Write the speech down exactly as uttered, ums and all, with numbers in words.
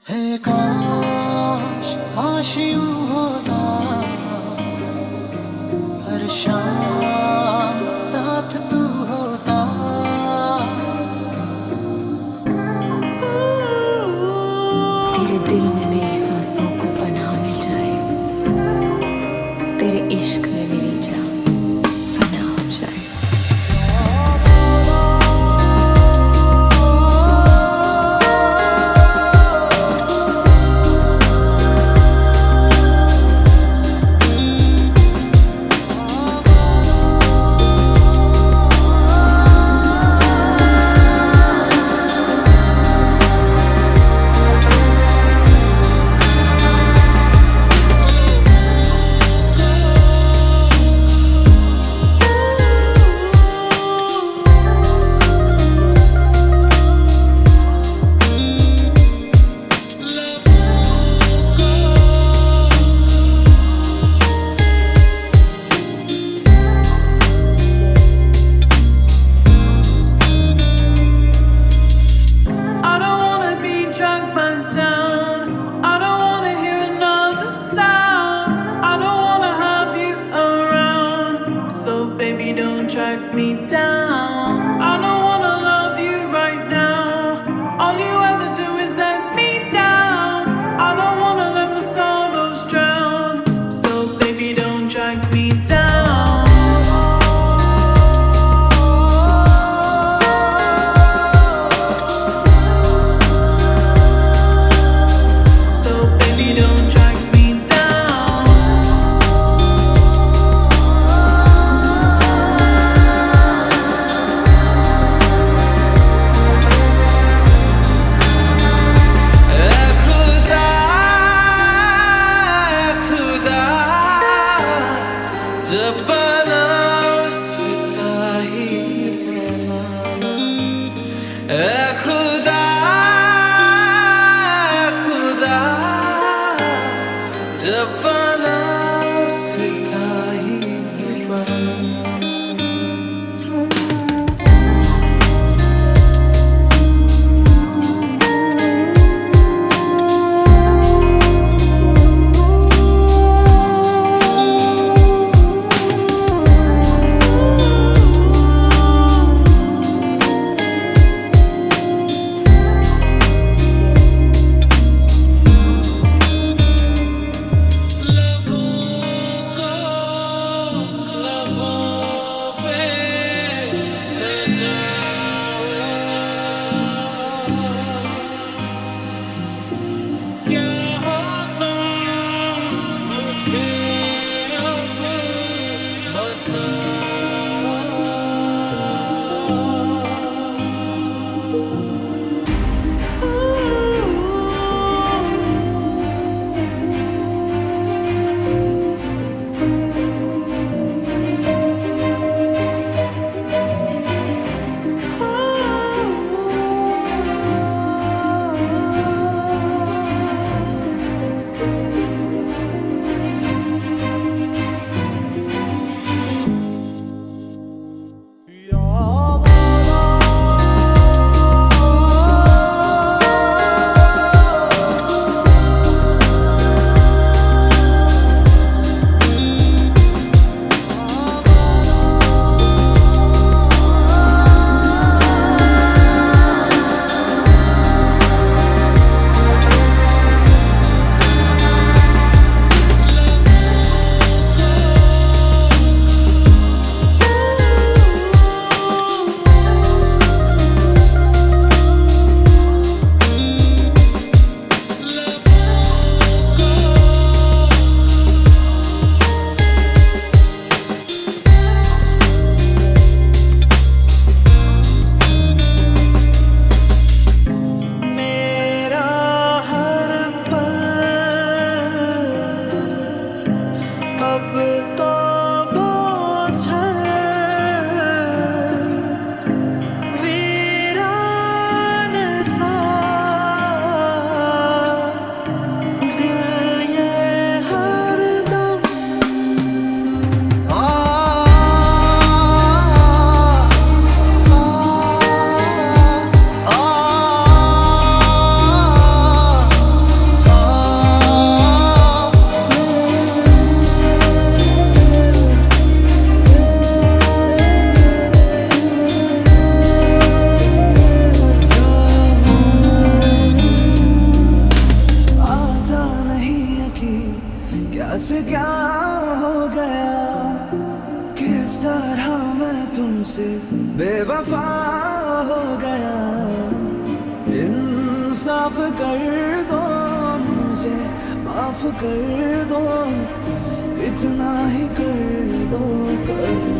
है काश काश यूं होता हर शाम साथ तू होता। तेरे दिल में मेरी सांसों को पनाह मिल जाए, तेरे इश्क में मेरी जान फना हो जाए। So baby, don't track me down. I don't wanna love you right now. All you ever do is let me down. I don't wanna let my sorrows drown. So baby, don't track me down. So baby, don't track me down. जब बना उसका ही बनाना, ऐ खुदा ऐ खुदा, जब बना उसका ही बनाना। माफ कर दो मुझे, माफ कर दो, इतना ही कर दो, कर